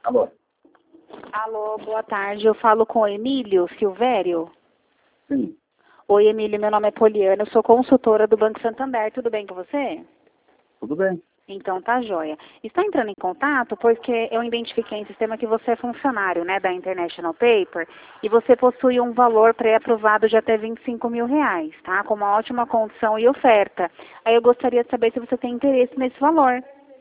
Alô? Alô, boa tarde. Eu falo com o Emílio Silvério. Sim, Oi, Emílio, meu nome é Poliana, eu sou consultora do Banco Santander. Tudo bem com você? tudo bem. Então, tá joia. Está entrando em contato porque eu identifiquei em sistema que você é funcionário, né, da International Paper e você possui um valor pré-aprovado de até R$ 25.000, tá? Com uma ótima condição e oferta. Aí eu gostaria de saber se você tem interesse nesse valor.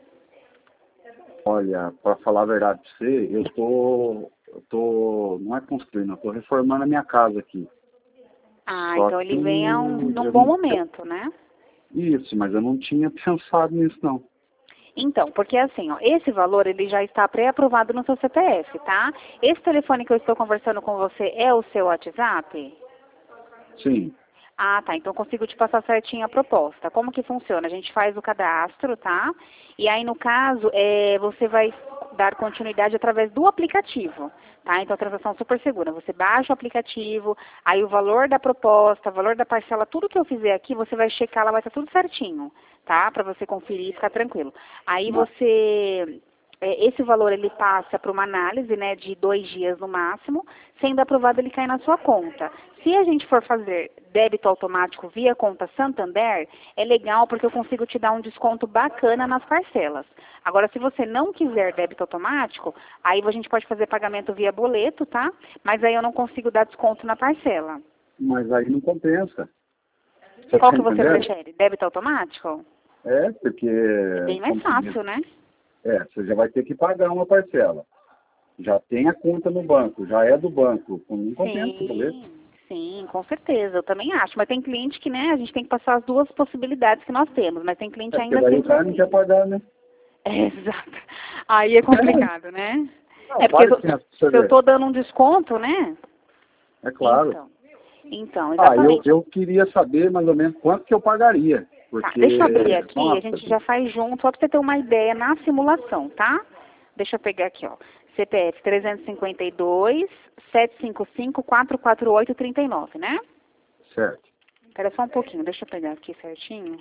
Olha, para falar a verdade para você, não é construindo, eu tô reformando a minha casa aqui. Ah, Só então que ele vem num eu bom não, momento, né? isso, mas eu não tinha pensado nisso não. Então, porque assim, ó, esse valor ele já está pré-aprovado no seu CPF, tá? Esse telefone que eu estou conversando com você é o seu WhatsApp? Sim, Ah, tá. Então eu consigo te passar certinho a proposta. Como que funciona? A gente faz o cadastro, tá? E aí, no caso, você vai dar continuidade através do aplicativo, tá? Então, a transação é super segura. Você baixa o aplicativo, aí o valor da proposta, o valor da parcela, tudo que eu fizer aqui, você vai checar, lá vai estar tudo certinho, tá? Para você conferir e ficar tranquilo. Aí mas, esse valor ele passa para uma análise, né, de 2 dias no máximo. Sendo aprovado, ele cai na sua conta. Se a gente for fazer débito automático via conta Santander, é legal porque eu consigo te dar um desconto bacana nas parcelas. Agora, se você não quiser débito automático, aí a gente pode fazer pagamento via boleto, tá? Mas aí eu não consigo dar desconto na parcela. mas aí não compensa. Você Qual tá que você entendendo? prefere? Débito automático? É, porque, É bem mais como se diz, fácil, né? você já vai ter que pagar uma parcela. Já tem a conta no banco, já é do banco. Não compensa, beleza? Sim, com certeza, eu também acho. Mas tem cliente que, né, a gente tem que passar as duas possibilidades que nós temos, mas tem cliente É porque ainda daí assim o que cara não quer pagar, né? Exato. Aí é complicado, né? Não, É porque vale sim, pra você se eu ver. tô dando um desconto, né? É claro. Então, Eu, exatamente. eu queria saber mais ou menos quanto que eu pagaria. Tá, Porque, deixa eu abrir aqui, a nossa, gente já faz junto, só pra você ter uma ideia na simulação, tá? Deixa eu pegar aqui, ó. CPF 352 755 448 39, né? certo. Espera só um pouquinho, deixa eu pegar aqui certinho.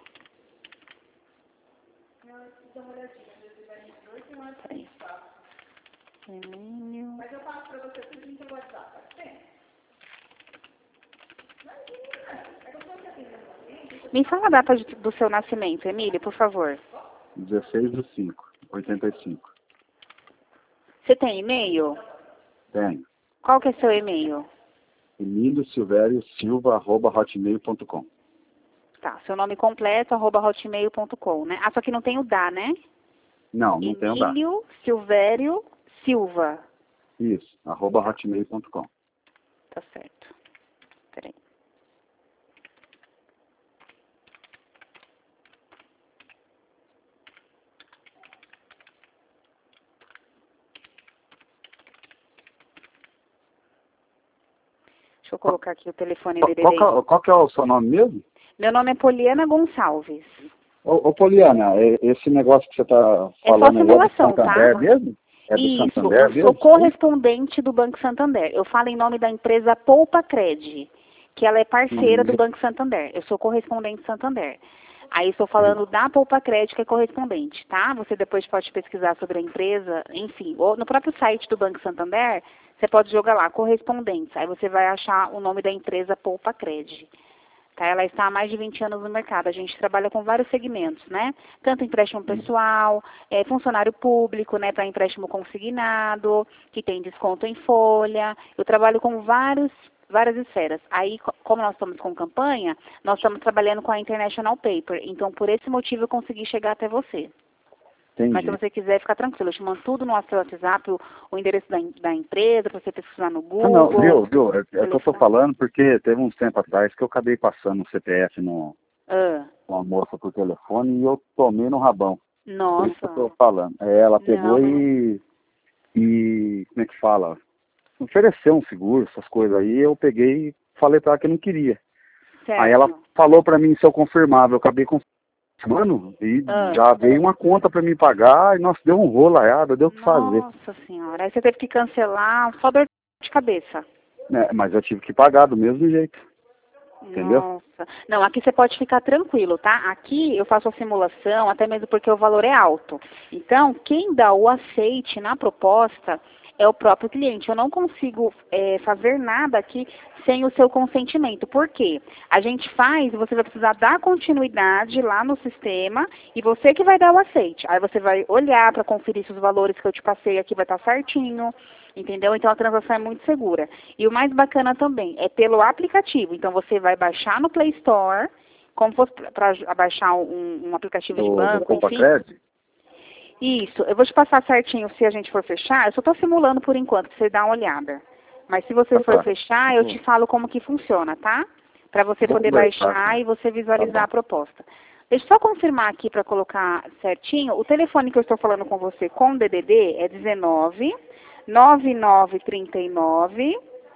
Peraí. Emílio. Me fala a data do seu nascimento, Emílio, por favor. 16/5/85. Você tem e-mail? Tem. Qual que é seu e-mail? Emílio Silvério Silva, @hotmail.com. Tá, seu nome completo, @hotmail.com, né? Ah, só que não tem o da, né? Não, não tem o dá. Emílio Silvério Silva. Isso, @hotmail.com. Tá certo. Peraí. Deixa eu colocar aqui o telefone DDD. Qual que é o seu nome mesmo? Meu nome é Poliana Gonçalves. Ô Poliana, esse negócio que você está É só falando aí é do simulação, tá? Santander mesmo? É do Isso, Santander eu sou mesmo? correspondente do Banco Santander. Eu falo em nome da empresa Poupa Cred, que ela é parceira do Sim. Banco Santander. Eu sou correspondente Santander. Aí estou falando da Poupa Cred, que é correspondente, tá? Você depois pode pesquisar sobre a empresa, enfim, ou no próprio site do Banco Santander, você pode jogar lá, correspondentes. Aí você vai achar o nome da empresa Poupa Cred. Tá? Ela está há mais de 20 anos no mercado. A gente trabalha com vários segmentos, né? Tanto empréstimo pessoal, funcionário público, né, para empréstimo consignado, que tem desconto em folha. Eu trabalho com várias esferas. Aí, como nós estamos com campanha, nós estamos trabalhando com a International Paper. Então, por esse motivo, eu consegui chegar até você. Mas se Entendi. você quiser ficar tranquilo, eu te mando tudo no seu WhatsApp, o endereço da empresa, para você pesquisar no Ah, não, Google. viu? É que eu tô Telefone. falando porque teve uns tempos atrás que eu acabei passando um CPF Ah, uma moça por telefone e eu tomei no rabão. Por isso que eu nossa. tô falando. Ela pegou Não. e como é que fala? Ofereceu um seguro, essas coisas aí, eu peguei e falei pra ela que eu não queria. Aí ela Certo. falou pra mim se eu confirmava, eu acabei confirmando e Ah, já veio uma conta pra mim pagar e nossa, deu um rolo aiado, deu o que fazer. nossa senhora. Aí você teve que cancelar, só dor de cabeça. Né? Mas eu tive que pagar do mesmo jeito. Entendeu? Nossa. Não, aqui você pode ficar tranquilo, tá? Aqui eu faço a simulação, até mesmo porque o valor é alto. Então, quem dá o aceite na proposta é o próprio cliente. Eu não consigo fazer nada aqui sem o seu consentimento. Por quê? A gente faz, você vai precisar dar continuidade lá no sistema e você que vai dar o aceite. Aí você vai olhar para conferir se os valores que eu te passei aqui vai estar certinho. Entendeu? Então a transação é muito segura. E o mais bacana também é pelo aplicativo. Então você vai baixar no Play Store, como fosse para baixar um aplicativo de banco, enfim. Isso. Eu vou te passar certinho se a gente for fechar. Eu só estou simulando por enquanto, para você dar uma olhada. Mas se você for fechar, eu te falo como que funciona, tá? Para você poder baixar e você visualizar a proposta. Deixa eu só confirmar aqui para colocar certinho. O telefone que eu estou falando com você com DDD é 19 9939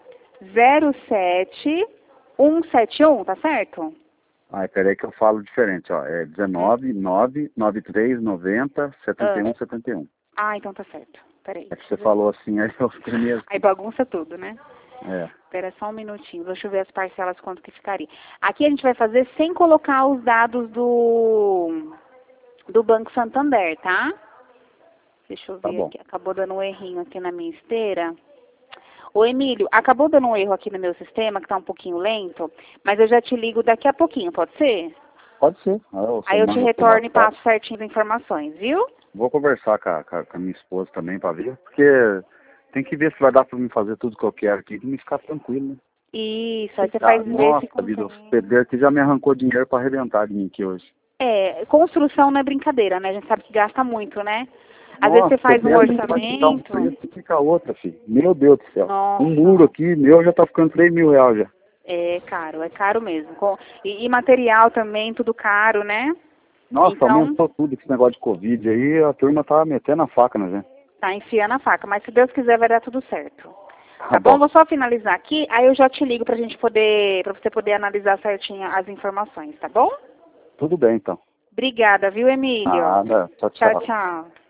07171, tá certo? Ai, peraí que eu falo diferente, ó. É 19 99390 7171. Ah, então tá certo. Peraí. É que você falou assim, aí eu primeiro. Aí bagunça tudo, né? É. Espera só um minutinho, deixa eu ver as parcelas quanto que ficaria. Aqui a gente vai fazer sem colocar os dados do Banco Santander, tá? Deixa eu ver aqui, acabou dando um errinho aqui na minha esteira. Ô Emílio, acabou dando um erro aqui no meu sistema, que tá um pouquinho lento, mas eu já te ligo daqui a pouquinho, pode ser? Pode ser. Aí eu te retorno e passo certinho as informações, viu? Vou conversar com a minha esposa também para ver, porque tem que ver se vai dar para mim fazer tudo que eu quero aqui, e me ficar tranquilo, né? Isso, aí você faz Nossa vida, o pedreiro que já me arrancou dinheiro para arrebentar de mim aqui hoje. Construção não é brincadeira, né? A gente sabe que gasta muito, né? Às vezes você faz um orçamento. Fica outra, filho. Meu Deus do céu. Nossa. Um muro aqui, meu, já tá ficando 3 mil reais já. É caro mesmo. E material também, tudo caro, né? Nossa, então, aumentou tudo esse negócio de Covid aí, a turma tá metendo a faca na gente. Tá enfiando a faca, mas se Deus quiser vai dar tudo certo. Tá bom? Vou só finalizar aqui, aí eu já te ligo pra você poder analisar certinho as informações, tá bom? Tudo bem, então. Obrigada, viu, Emílio? Nada. Tchau, tchau. Tchau, tchau.